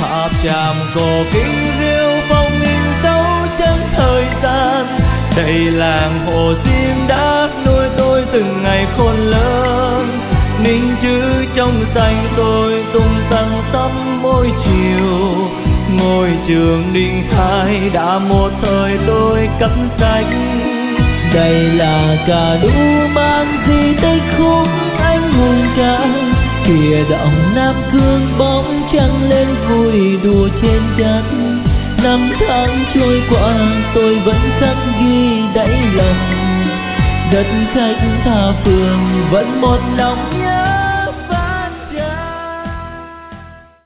hạp tràm cổ kính rêu phong in dấu chân thời gian. Đây làng Hồ Sim đã nuôi tôi từng ngày khôn lớn, ninh chữ trong xanh tôi tung tăng tắm mỗi chiều. Ngôi trường Ninh Khai đã một thời tôi cắm sách. Đây là cà đu mang di tích khúc anh hùng ca, kìa động Nam Cương bóng trăng lên vui đùa trên đất. Năm tháng trôi qua tôi vẫn khắc ghi đáy lòng, đất khách tha phương vẫn một lòng nhớ.